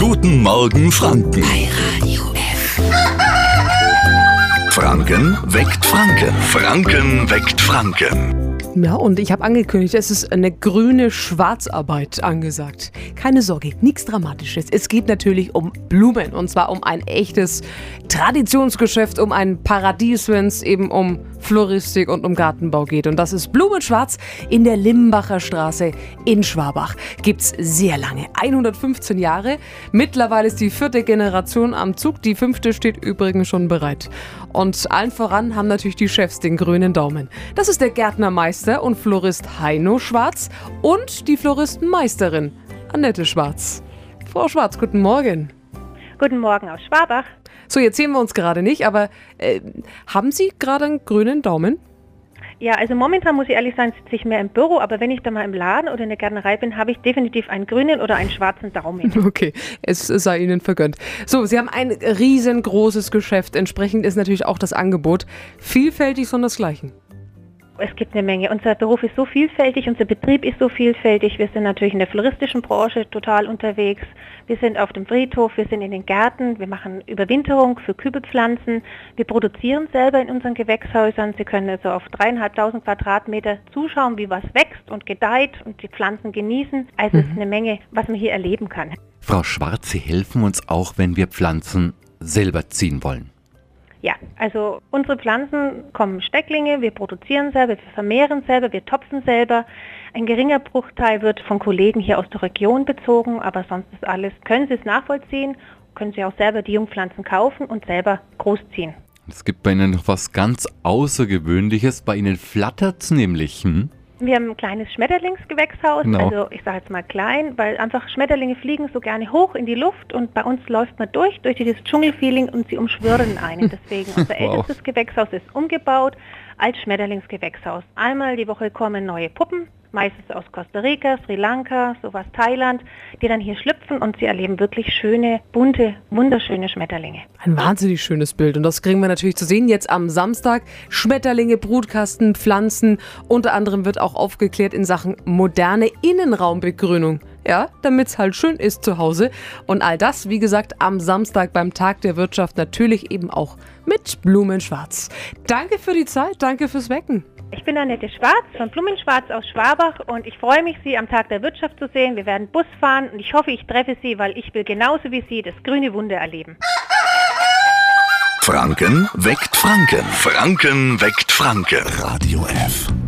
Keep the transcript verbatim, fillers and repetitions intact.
Guten Morgen Franken. Bei Radio F. Franken weckt Franken. Franken weckt Franken. Ja, und ich habe angekündigt, es ist eine grüne Schwarzarbeit angesagt. Keine Sorge, nichts Dramatisches. Es geht natürlich um Blumen, und zwar um ein echtes Traditionsgeschäft, um ein Paradies, wenn es eben um Floristik und um Gartenbau geht. Und das ist Blumenschwarz in der Limbacher Straße in Schwabach. Gibt's sehr lange, hundertfünfzehn Jahre. Mittlerweile ist die vierte Generation am Zug, die fünfte steht übrigens schon bereit. Und allen voran haben natürlich die Chefs den grünen Daumen. Das ist der Gärtnermeister und Florist Heino Schwarz und die Floristenmeisterin Annette Schwarz. Frau Schwarz, guten Morgen. Guten Morgen aus Schwabach. So, jetzt sehen wir uns gerade nicht, aber äh, haben Sie gerade einen grünen Daumen? Ja, also momentan muss ich ehrlich sein, sitze ich mehr im Büro, aber wenn ich da mal im Laden oder in der Gärtnerei bin, habe ich definitiv einen grünen oder einen schwarzen Daumen. Okay, es sei Ihnen vergönnt. So, Sie haben ein riesengroßes Geschäft, entsprechend ist natürlich auch das Angebot vielfältig sondersgleichen. Es gibt eine Menge. Unser Beruf ist so vielfältig, unser Betrieb ist so vielfältig. Wir sind natürlich in der floristischen Branche total unterwegs. Wir sind auf dem Friedhof, wir sind in den Gärten, wir machen Überwinterung für Kübelpflanzen. Wir produzieren selber in unseren Gewächshäusern. Sie können also auf dreieinhalbtausend Quadratmeter zuschauen, wie was wächst und gedeiht und die Pflanzen genießen. Also mhm. es ist eine Menge, was man hier erleben kann. Frau Schwarz, Sie helfen uns auch, wenn wir Pflanzen selber ziehen wollen. Ja, also unsere Pflanzen kommen Stecklinge, wir produzieren selber, wir vermehren selber, wir topfen selber. Ein geringer Bruchteil wird von Kollegen hier aus der Region bezogen, aber sonst ist alles, können Sie es nachvollziehen, können Sie auch selber die Jungpflanzen kaufen und selber großziehen. Es gibt bei Ihnen noch was ganz Außergewöhnliches, bei Ihnen flattert's nämlich, hm? Wir haben ein kleines Schmetterlingsgewächshaus, Genau. also ich sage jetzt mal klein, weil einfach Schmetterlinge fliegen so gerne hoch in die Luft und bei uns läuft man durch, durch dieses Dschungelfeeling und sie umschwirren einen. Deswegen unser Wow. ältestes Gewächshaus ist umgebaut als Schmetterlingsgewächshaus. Einmal die Woche kommen neue Puppen, meistens aus Costa Rica, Sri Lanka, sowas Thailand, die dann hier schlüpfen und sie erleben wirklich schöne, bunte, wunderschöne Schmetterlinge. Ein wahnsinnig schönes Bild und das kriegen wir natürlich zu sehen jetzt am Samstag. Schmetterlinge, Brutkasten, Pflanzen, unter anderem wird auch aufgeklärt in Sachen moderne Innenraumbegrünung. Ja, damit es halt schön ist zu Hause. Und all das, wie gesagt, am Samstag beim Tag der Wirtschaft natürlich eben auch mit Blumenschwarz. Danke für die Zeit, danke fürs Wecken. Ich bin Annette Schwarz von Blumenschwarz aus Schwabach und ich freue mich, Sie am Tag der Wirtschaft zu sehen. Wir werden Bus fahren und ich hoffe, ich treffe Sie, weil ich will genauso wie Sie das grüne Wunder erleben. Franken weckt Franken. Franken weckt Franken. Radio F.